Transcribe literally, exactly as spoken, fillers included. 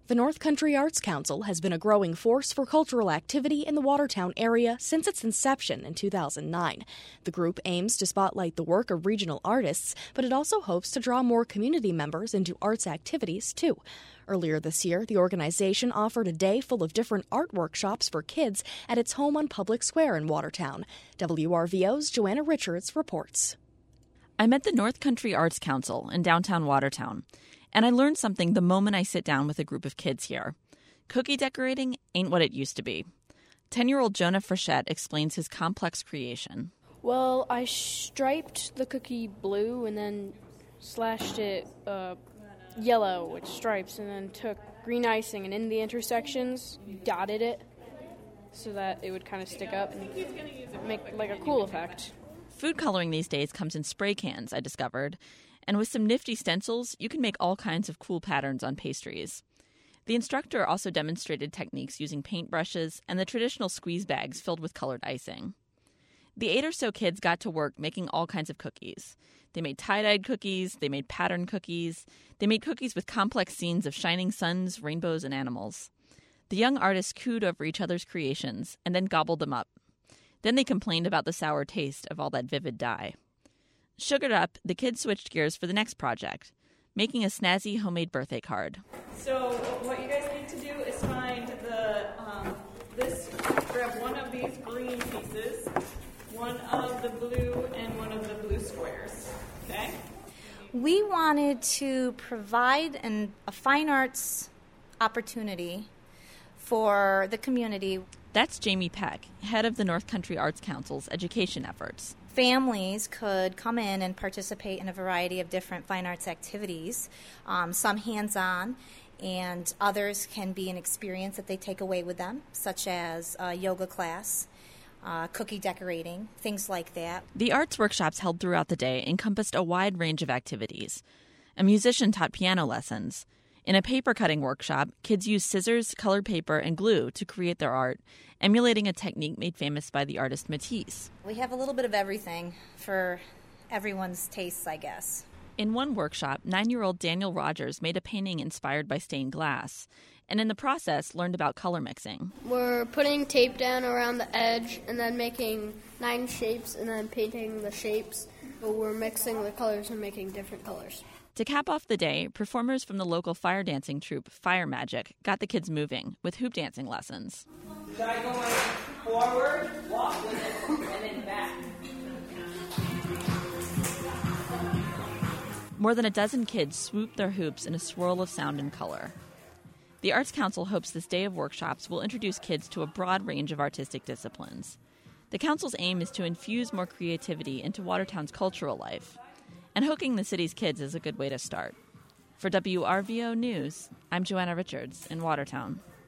The North Country Arts Council has been a growing force for cultural activity in the Watertown area since its inception in two thousand nine. The group aims to spotlight the work of regional artists, but it also hopes to draw more community members into arts activities, too. Earlier this year, the organization offered a day full of different art workshops for kids at its home on Public Square in Watertown. W R V O's Joanna Richards reports. I met the North Country Arts Council in downtown Watertown, and I learned something the moment I sit down with a group of kids here. Cookie decorating ain't what it used to be. Ten-year-old Jonah Frechette explains his complex creation. Well, I striped the cookie blue and then slashed it uh, yellow with stripes, and then took green icing and in the intersections dotted it so that it would kind of stick up and make like a cool effect. Food coloring these days comes in spray cans, I discovered, and with some nifty stencils, you can make all kinds of cool patterns on pastries. The instructor also demonstrated techniques using paintbrushes and the traditional squeeze bags filled with colored icing. The eight or so kids got to work making all kinds of cookies. They made tie-dyed cookies, they made pattern cookies, they made cookies with complex scenes of shining suns, rainbows, and animals. The young artists cooed over each other's creations and then gobbled them up. Then they complained about the sour taste of all that vivid dye. Sugared up, the kids switched gears for the next project, making a snazzy homemade birthday card. So what you guys need to do is find the um, this, grab one of these green pieces, one of the blue, and one of the blue squares, okay? We wanted to provide an, a fine arts opportunity for the community. That's Jamie Peck, head of the North Country Arts Council's education efforts. Families could come in and participate in a variety of different fine arts activities, um, some hands-on, and others can be an experience that they take away with them, such as a yoga class, uh, cookie decorating, things like that. The arts workshops held throughout the day encompassed a wide range of activities. A musician taught piano lessons. In a paper cutting workshop, kids used scissors, colored paper, and glue to create their art, emulating a technique made famous by the artist Matisse. We have a little bit of everything for everyone's tastes, I guess. In one workshop, nine-year-old Daniel Rogers made a painting inspired by stained glass, and in the process learned about color mixing. We're putting tape down around the edge and then making nine shapes and then painting the shapes. But we're mixing the colors and making different colors. To cap off the day, performers from the local fire dancing troupe, Fire Magic, got the kids moving with hoop dancing lessons. Try going forward, walk with it, and then back. More than a dozen kids swooped their hoops in a swirl of sound and color. The Arts Council hopes this day of workshops will introduce kids to a broad range of artistic disciplines. The Council's aim is to infuse more creativity into Watertown's cultural life. And hooking the city's kids is a good way to start. For W R V O News, I'm Joanna Richards in Watertown.